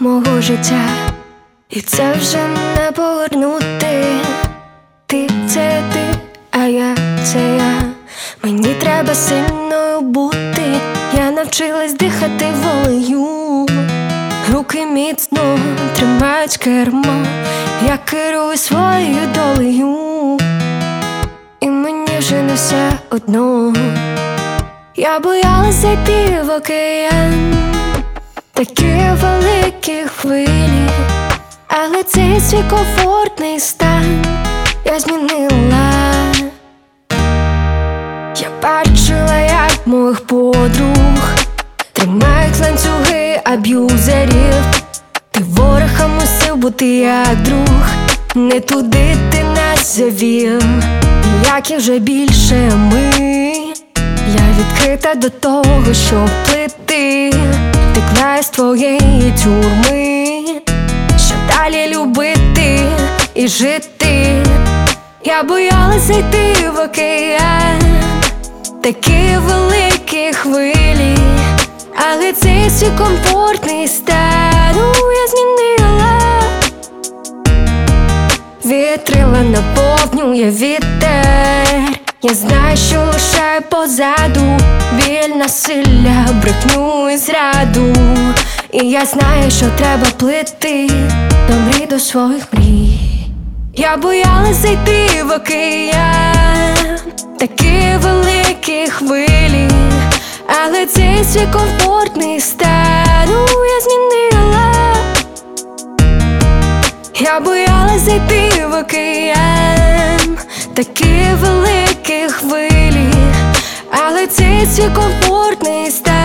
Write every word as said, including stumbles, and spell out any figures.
мого життя, і це вже не повернути. Ти — це ти, а я — це я. Мені треба сильною бути. Я навчилась дихати волею. Руки міцно тримають кермо. Я керую своєю долею, і мені вже не все одно. Я боялась зайти в океан, такі великі хвилі, але цей свій комфортний стан я змінила. Я бачила, як моїх подруг тримають ланцюги аб'юзерів. Ти ворог, а мусив бути як друг. Не туди ти нас завів, ніяких вже більше ми. Я відкрита до того, щоб плити, втекла із твоєї тюрми, щоб далі любити і жити. Я боялась зайти в океан, такі великі хвилі, але цей свій комфортний стан я змінила. Вітрила наповнює вітер. Я знаю, що лишаю позаду біль, насилля, брехню і зраду. І я знаю, що треба плити до мрій, до своїх мрій. Я боялась зайти в океан, такі великі хвилі, але цей свій комфортний стан я змінила. Я боялась зайти в океан, такі великі хвилі, але цей свій комфортний стан